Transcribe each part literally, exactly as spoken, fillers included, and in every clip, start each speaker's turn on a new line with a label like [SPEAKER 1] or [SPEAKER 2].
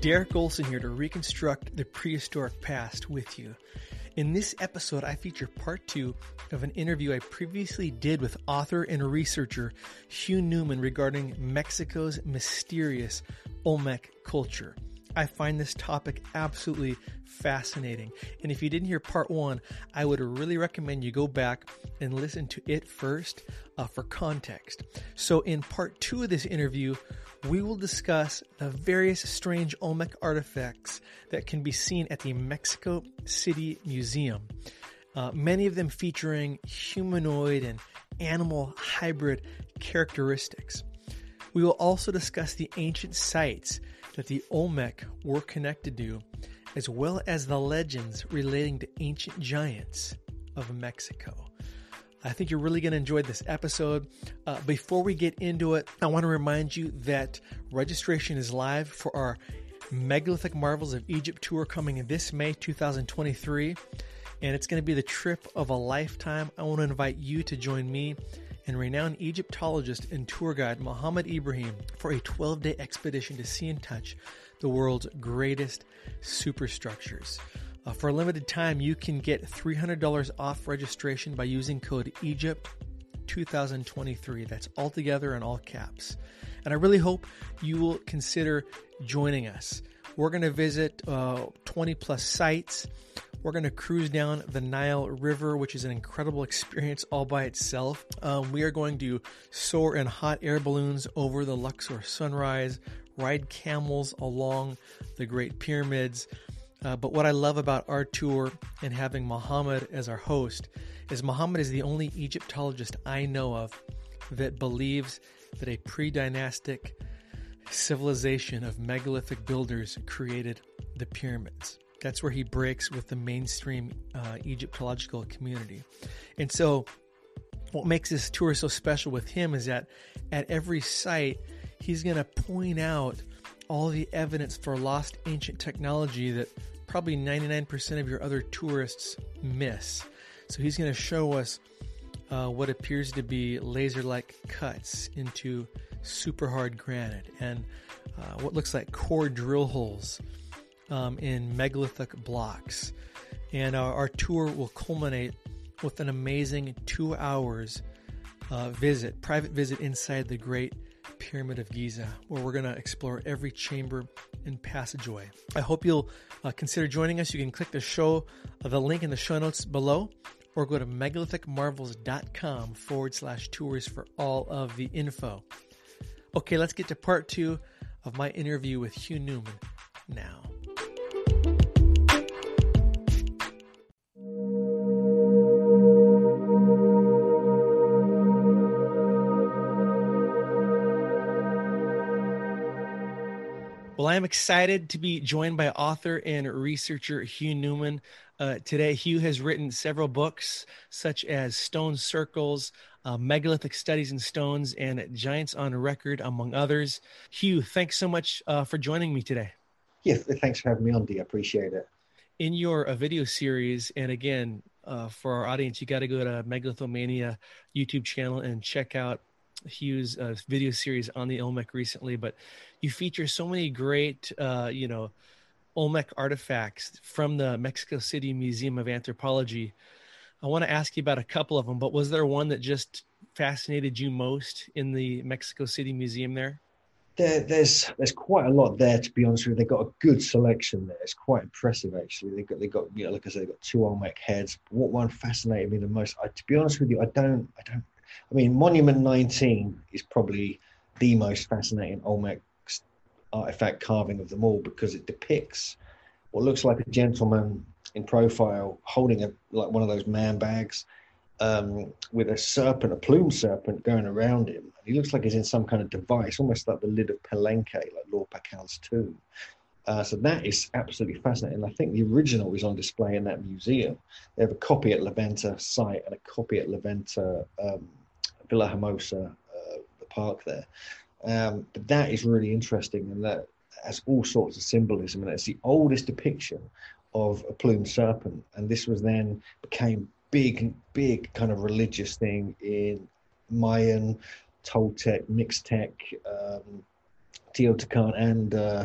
[SPEAKER 1] Derek Olson here to reconstruct the prehistoric past with you. In this episode, I feature part two of an interview I previously did with author and researcher Hugh Newman regarding Mexico's mysterious Olmec culture. I find this topic absolutely fascinating. And if you didn't hear part one, I would really recommend you go back and listen to it first uh, for context. So in part two of this interview, we will discuss the various strange Olmec artifacts that can be seen at the Mexico City Museum. Uh, many of them featuring humanoid and animal hybrid characteristics. We will also discuss the ancient sites that the Olmec were connected to, as well as the legends relating to ancient giants of Mexico. I think you're really going to enjoy this episode. Uh, before we get into it, I want to remind you that registration is live for our Megalithic Marvels of Egypt tour coming in this May two thousand twenty-three, and it's going to be the trip of a lifetime. I want to invite you to join me and renowned Egyptologist and tour guide Mohammed Ibrahim for a twelve-day expedition to see and touch the world's greatest superstructures. Uh, for a limited time, you can get three hundred dollars off registration by using code Egypt two thousand twenty-three. That's all together in all caps. And I really hope you will consider joining us. We're going to visit uh, twenty plus sites. We're going to cruise down the Nile River, which is an incredible experience all by itself. Um, we are going to soar in hot air balloons over the Luxor sunrise, ride camels along the Great Pyramids. Uh, but what I love about our tour and having Mohammed as our host is Mohammed is the only Egyptologist I know of that believes that a pre-dynastic civilization of megalithic builders created the pyramids. That's where he breaks with the mainstream uh, Egyptological community. And so what makes this tour so special with him is that at every site, he's going to point out all the evidence for lost ancient technology that probably ninety-nine percent of your other tourists miss. So he's going to show us uh, what appears to be laser-like cuts into super hard granite and uh, what looks like core drill holes um, in megalithic blocks. And our, our tour will culminate with an amazing two hours uh, visit, private visit inside the Great Pyramid of Giza, where we're going to explore every chamber and passageway. I hope you'll uh, consider joining us. You can click the show, uh, the link in the show notes below, or go to megalithicmarvels.com forward slash tours for all of the info. Okay, let's get to part two of my interview with Hugh Newman now. Well, I am excited to be joined by author and researcher Hugh Newman. Uh, today, Hugh has written several books such as Stone Circles, uh, Megalithic Studies in Stones, and Giants on Record, among others. Hugh, thanks so much uh, for joining me today.
[SPEAKER 2] Yes, thanks for having me on, Dee. I appreciate it.
[SPEAKER 1] In your uh, video series, and again, uh, for our audience, you got to go to Megalithomania YouTube channel and check out Hugh's uh, video series on the Olmec recently, but you feature so many great, uh, you know, Olmec artifacts from the Mexico City Museum of Anthropology. I want to ask you about a couple of them, but was there one that just fascinated you most in the Mexico City Museum there?
[SPEAKER 2] There, there's there's quite a lot there, to be honest with you. They've got a good selection there. It's quite impressive, actually. They've got, they got, you know, like I said, they've got two Olmec heads. What one fascinated me the most, I, to be honest with you, I don't, I don't, I mean, Monument nineteen is probably the most fascinating Olmec artifact carving of them all, because it depicts what looks like a gentleman in profile holding a like one of those man bags um, with a serpent, a plumed serpent going around him. He looks like he's in some kind of device, almost like the lid of Palenque, like Lord Pakhal's tomb. Uh, so that is absolutely fascinating. I think the original is on display in that museum. They have a copy at La Venta site and a copy at La Venta um, Villa Hermosa, uh, the park there. Um, but that is really interesting, and that has all sorts of symbolism. And it's the oldest depiction of a plumed serpent. And this was then became big, big kind of religious thing in Mayan, Toltec, Mixtec, um, Teotihuacan, and uh,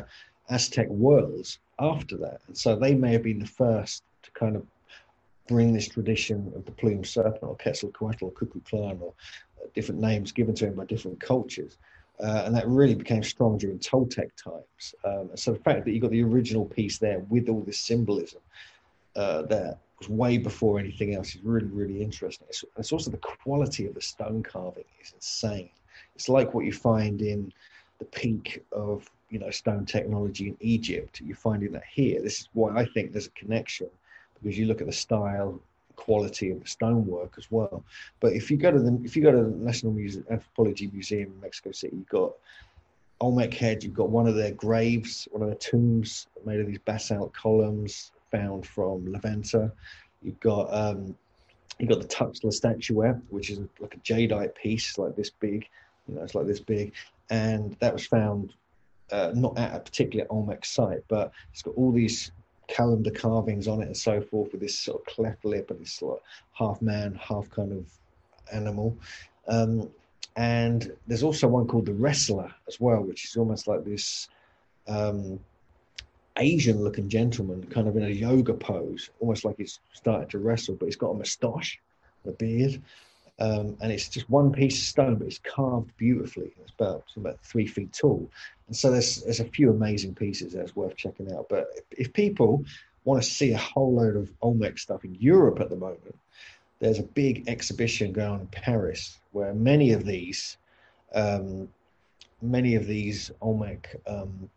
[SPEAKER 2] Aztec worlds after that. And so they may have been the first to kind of bring this tradition of the plumed serpent or Quetzalcoatl or Kukulkan or uh, different names given to him by different cultures. Uh, and that really became strong during Toltec times. Um, so the fact that you got the original piece there with all this symbolism uh, that was way before anything else is really, really interesting. It's, it's also the quality of the stone carving is insane. It's like what you find in the peak of, you know, stone technology in Egypt. You're finding that here. This is why I think there's a connection, because you look at the style, quality of the stonework as well. But if you go to the if you go to the National Museum, Anthropology Museum in Mexico City, you've got Olmec heads. You've got one of their graves, one of their tombs made of these basalt columns found from Levanta. You've got um, you've got the Tuxtla statuette, which is like a jadeite piece, like this big. You know, it's like this big, and that was found uh, not at a particular Olmec site, but it's got all these calendar carvings on it and so forth, with this sort of cleft lip and this sort of half man, half kind of animal. Um, and there's also one called the Wrestler as well, which is almost like this um, Asian-looking gentleman, kind of in a yoga pose, almost like he's started to wrestle, but he's got a moustache, a beard. Um, and it's just one piece of stone, but it's carved beautifully. It's about it's about three feet tall, and so there's there's a few amazing pieces that's worth checking out. But if, if people want to see a whole load of Olmec stuff in Europe at the moment, there's a big exhibition going on in Paris where many of these, um, many of these Olmec um,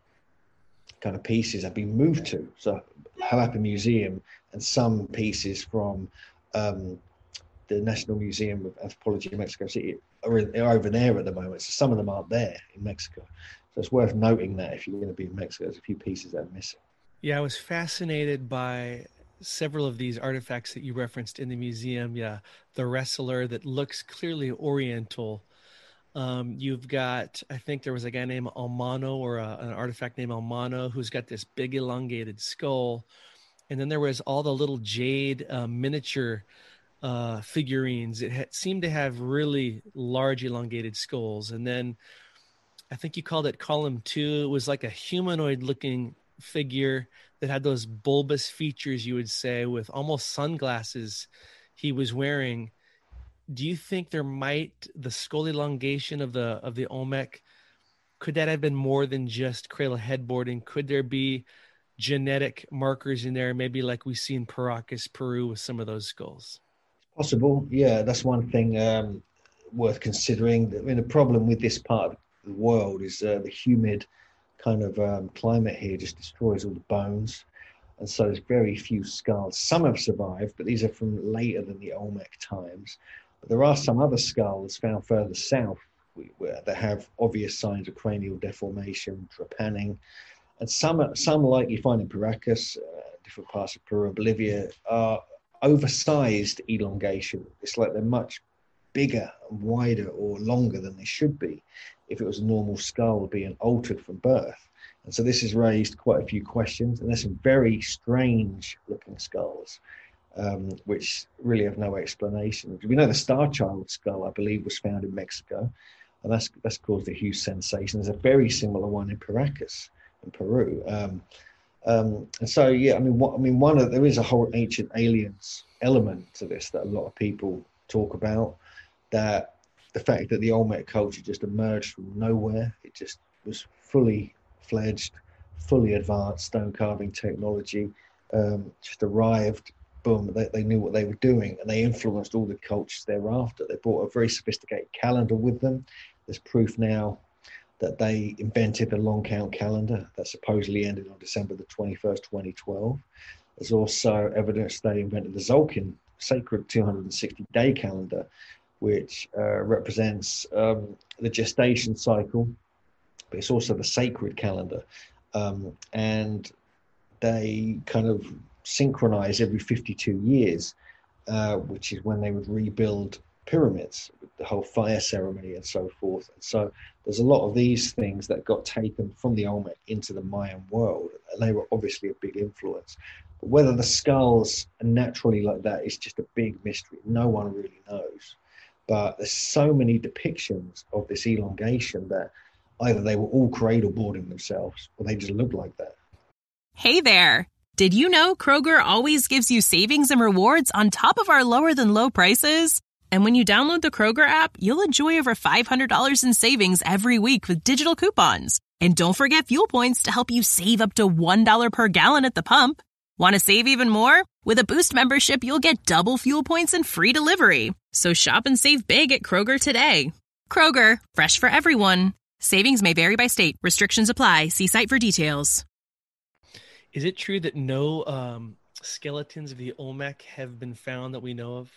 [SPEAKER 2] kind of pieces have been moved to. So Jalapa Museum and some pieces from um, the National Museum of Anthropology in Mexico City are, in, are over there at the moment. So some of them aren't there in Mexico. So it's worth noting that if you're going to be in Mexico, there's a few pieces that are missing.
[SPEAKER 1] Yeah, I was fascinated by several of these artifacts that you referenced in the museum. Yeah, the wrestler that looks clearly Oriental. Um, you've got, I think there was a guy named Almano, or a, an artifact named Almano, who's got this big elongated skull. And then there was all the little jade uh, miniature uh, figurines. It had, seemed to have really large elongated skulls. And then I think you called it column two. It was like a humanoid looking figure that had those bulbous features, you would say, with almost sunglasses he was wearing. Do you think there might, the skull elongation of the of the Olmec, could that have been more than just cradle headboarding? Could there be genetic markers in there, maybe like we see in Paracas, Peru, with some of those skulls?
[SPEAKER 2] Possible, yeah. That's one thing um, worth considering. I mean, the problem with this part of the world is uh, the humid kind of um, climate here just destroys all the bones. And so there's very few skulls. Some have survived, but these are from later than the Olmec times. But there are some other skulls found further south where that have obvious signs of cranial deformation, trepanning. And some, some like you find in Paracas, uh, different parts of Peru and Bolivia, are oversized elongation. It's like they're much bigger and wider or longer than they should be if it was a normal skull being altered from birth. And so this has raised quite a few questions, and there's some very strange looking skulls, um, which really have no explanation. We know the Star Child skull, I believe, was found in Mexico, and that's that's caused a huge sensation. There's a very similar one in Paracas, in Peru. Um, um, and so, yeah, I mean, what, I mean, one of there is a whole ancient aliens element to this that a lot of people talk about. That the fact that the Olmec culture just emerged from nowhere, it just was fully fledged, fully advanced stone carving technology, um, just arrived, boom, they, they knew what they were doing, and they influenced all the cultures thereafter. They brought a very sophisticated calendar with them. There's proof now that they invented the long count calendar that supposedly ended on December the twenty-first, twenty twelve. There's also evidence they invented the Tzolk'in sacred two hundred sixty day calendar, which uh, represents um, the gestation cycle, but it's also the sacred calendar. Um, and they kind of synchronize every fifty-two years, uh, which is when they would rebuild pyramids, with the whole fire ceremony and so forth. And so there's a lot of these things that got taken from the Olmec into the Mayan world, and they were obviously a big influence. But whether the skulls are naturally like that is just a big mystery. No one really knows. But there's so many depictions of this elongation that either they were all cradle boarding themselves or they just looked like that.
[SPEAKER 3] Hey there. Did you know Kroger always gives you savings and rewards on top of our lower than low prices? And when you download the Kroger app, you'll enjoy over five hundred dollars in savings every week with digital coupons. And don't forget fuel points to help you save up to one dollar per gallon at the pump. Want to save even more? With a Boost membership, you'll get double fuel points and free delivery. So shop and save big at Kroger today. Kroger, fresh for everyone. Savings may vary by state. Restrictions apply. See site for details.
[SPEAKER 1] Is it true that no um, skeletons of the Olmec have been found that we know of?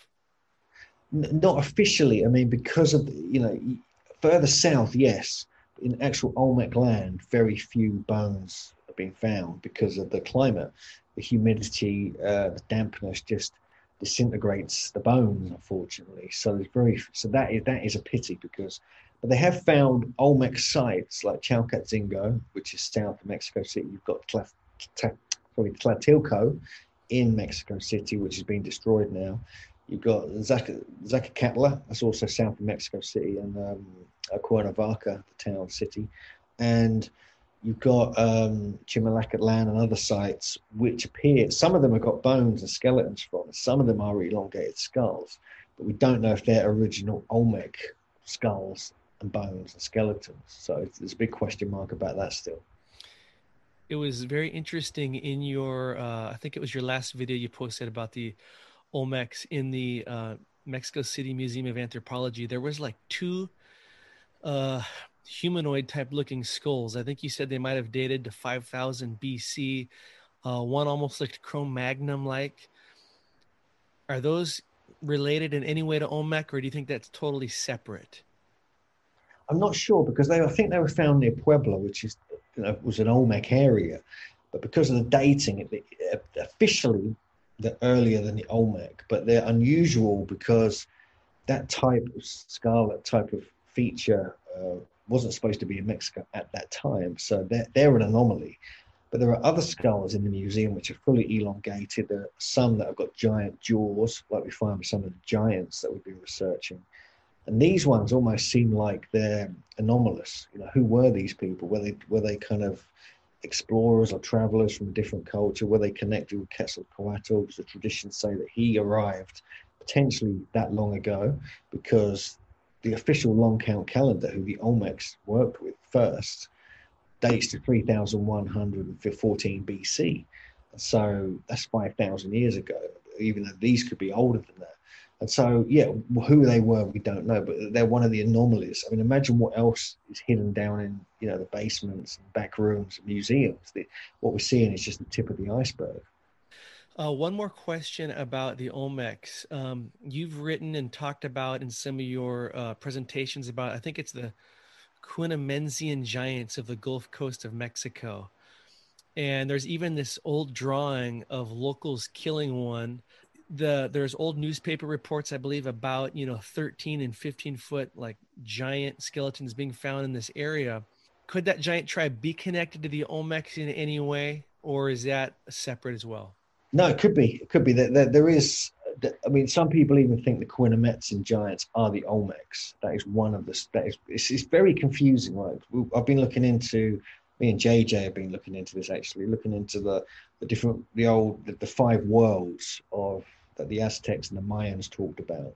[SPEAKER 2] N- not officially. I mean, because of, you know, further south, yes. In actual Olmec land, very few bones have been found because of the climate. The humidity, uh, the dampness just disintegrates the bones, unfortunately. So there's very, so that is that is a pity because, but they have found Olmec sites like Chalcatzingo, which is south of Mexico City. You've got Tla, Tla, sorry, Tlatilco in Mexico City, which has been destroyed now. You've got Zacatecatla, that's also south of Mexico City, and um, Cuernavaca, the town city, and you've got um, Chimalacatlan and other sites which appear, some of them have got bones and skeletons from, some of them are elongated skulls, but we don't know if they're original Olmec skulls and bones and skeletons. So there's a big question mark about that still.
[SPEAKER 1] It was very interesting in your, uh, I think it was your last video you posted about the Olmecs in the uh, Mexico City Museum of Anthropology. There was like two uh, humanoid type looking skulls. I think you said they might have dated to five thousand B C. Uh, one almost looked Cro-Magnon like. Are those related in any way to Olmec, or do you think that's totally separate?
[SPEAKER 2] I'm not sure because they, I think they were found near Puebla, which is, you know, was an Olmec area, but because of the dating, it, it, officially they're earlier than the Olmec, but they're unusual because that type of skull, that type of feature uh, wasn't supposed to be in Mexico at that time. So they're, they're an anomaly. But there are other skulls in the museum which are fully elongated. There are some that have got giant jaws, like we find with some of the giants that we've been researching. And these ones almost seem like they're anomalous. You know, who were these people? Were they, were they kind of explorers or travelers from a different culture? Were they connected with Quetzalcoatl? Because the traditions say that he arrived potentially that long ago, because the official long count calendar, who the Olmecs worked with first, dates to three thousand one hundred fourteen B C. And so that's five thousand years ago, even though these could be older than that. And so, yeah, who they were, we don't know, but they're one of the anomalies. I mean, imagine what else is hidden down in, you know, the basements and back rooms and museums. The, what we're seeing is just the tip of the iceberg.
[SPEAKER 1] Uh, one more question about the Olmecs. Um, you've written and talked about in some of your uh, presentations about, I think it's the Quinamenzian giants of the Gulf Coast of Mexico. And there's even this old drawing of locals killing one. The there's old newspaper reports, I believe, about, you know, thirteen and fifteen foot like giant skeletons being found in this area. Could that giant tribe be connected to the Olmecs in any way, or is that separate as well?
[SPEAKER 2] No, it could be. It could be that there, there is. I mean, some people even think the Quinametzian giants are the Olmecs. That is one of the. That is. It's, it's very confusing. Right, I've been looking into. Me and J J have been looking into this, actually, looking into the, the different, the old, the, the five worlds of that the Aztecs and the Mayans talked about,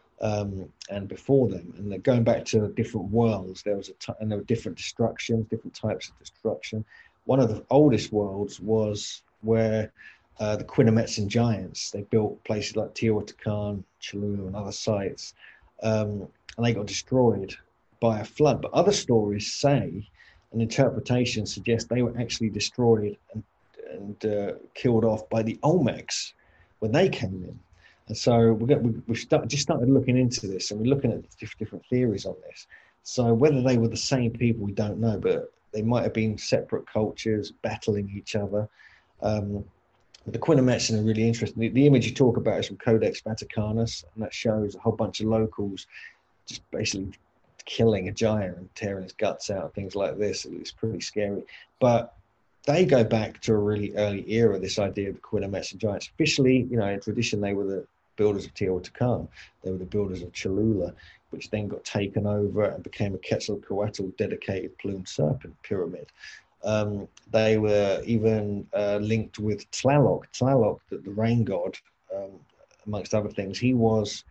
[SPEAKER 2] um, and before them, and they're going back to the different worlds. There was a t- and there were different destructions, different types of destruction. One of the oldest worlds was where uh, the Quinametzian giants, they built places like Teotihuacan, Cholula, and other sites, um, and they got destroyed by a flood. But other stories say, and interpretation suggests they were actually destroyed and, and uh, killed off by the Olmecs when they came in. And so we got, we, we start, just started looking into this, and we're looking at different theories on this. So whether they were the same people, we don't know, but they might have been separate cultures battling each other. Um, but the Quinametzian are really interesting. The, the image you talk about is from Codex Vaticanus, and that shows a whole bunch of locals just basically killing a giant and tearing his guts out and things like this. It's pretty scary. But they go back to a really early era, this idea of the Quinametzian giants. Officially, you know, in tradition, they were the builders of Teotihuacan. They were the builders of Cholula. which then got taken over and became a Quetzalcoatl dedicated plumed serpent pyramid. Um, they were even uh, linked with Tlaloc. Tlaloc, the, the rain god, um, amongst other things. He was,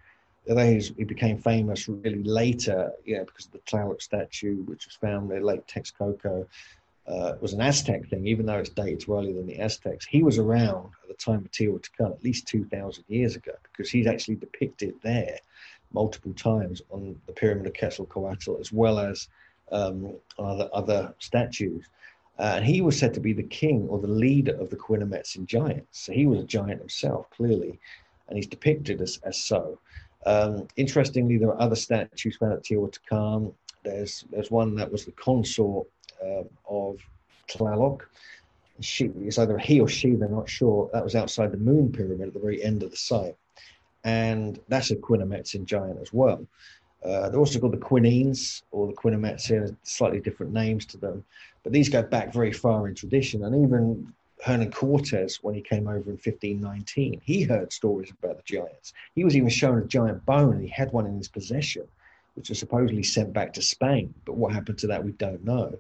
[SPEAKER 2] he became famous really later, you know, because of the Tlaloc statue, which was found in Lake Texcoco. Uh, was an Aztec thing, even though it's dated to earlier than the Aztecs. He was around at the time of Teotihuacan at least two thousand years ago, because he's actually depicted there multiple times on the Pyramid of Quetzalcoatl, as well as um, other, other statues. Uh, and he was said to be the king or the leader of the Quinametsin giants. So he was a giant himself, clearly, and he's depicted as, as so. Um, interestingly, there are other statues found at Teotihuacan. There's, there's one that was the consort Uh, of Tlaloc. She, it's either he or she, they're not sure. That was outside the Moon Pyramid at the very end of the site. And that's a Quinametsin giant as well. Uh, they're also called the Quinines or the Quinametsin, slightly different names to them. But these go back very far in tradition. And even Hernan Cortez, when he came over in fifteen nineteen, he heard stories about the giants. He was even shown a giant bone, and he had one in his possession, which was supposedly sent back to Spain. But what happened to that, we don't know.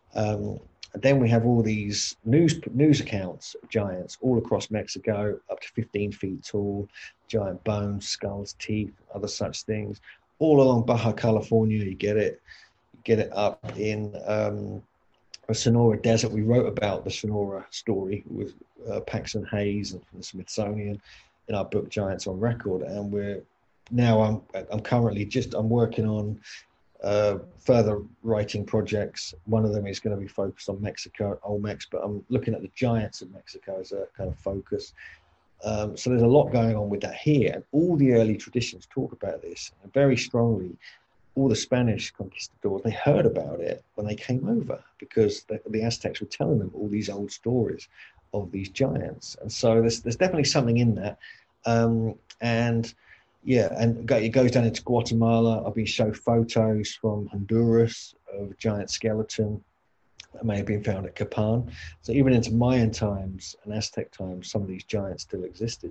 [SPEAKER 2] Um, and then we have all these news news accounts of giants all across Mexico, up to fifteen feet tall, giant bones, skulls, teeth, other such things. All along Baja California, you get it. You get it up in um, a Sonora Desert. We wrote about the Sonora story with uh, Paxton Hayes and from the Smithsonian in our book Giants on Record, and we're now I'm I'm currently just I'm working on uh, further writing projects. One of them is going to be focused on Mexico, Olmecs, but I'm looking at the giants of Mexico as a kind of focus. Um, so there's a lot going on with that here, and all the early traditions talk about this and very strongly. All the Spanish conquistadors, they heard about it when they came over, because the, the Aztecs were telling them all these old stories of these giants, and so there's there's definitely something in that, um, and. Yeah, and it goes down into Guatemala. I've been shown photos from Honduras of a giant skeleton that may have been found at Capan. So even into Mayan times and Aztec times, some of these giants still existed.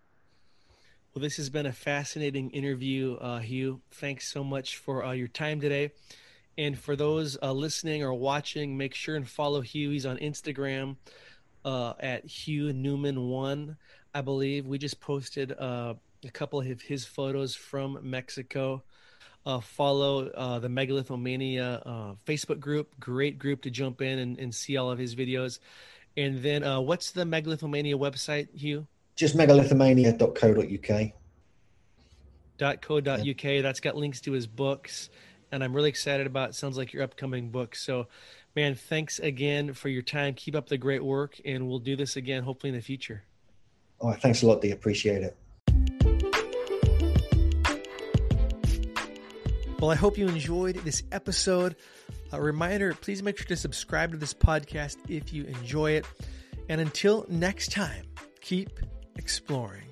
[SPEAKER 1] Well, this has been a fascinating interview, uh, Hugh. Thanks so much for uh, your time today. And for those uh, listening or watching, make sure and follow Hugh. He's on Instagram uh, at Hugh Newman one, I believe. We just posted uh, a couple of his photos from Mexico. Uh, follow uh, the Megalithomania uh, Facebook group. Great group to jump in and, and see all of his videos. And then uh, what's the Megalithomania website, Hugh?
[SPEAKER 2] Just megalithomania dot co dot uk.
[SPEAKER 1] .co.uk. Yeah. That's got links to his books. And I'm really excited about it. Sounds like your upcoming book. So, man, thanks again for your time. Keep up the great work. And we'll do this again, hopefully in the future.
[SPEAKER 2] All right, thanks a lot, Dee. Appreciate it.
[SPEAKER 1] Well, I hope you enjoyed this episode. A reminder, please make sure to subscribe to this podcast if you enjoy it. And until next time, keep exploring.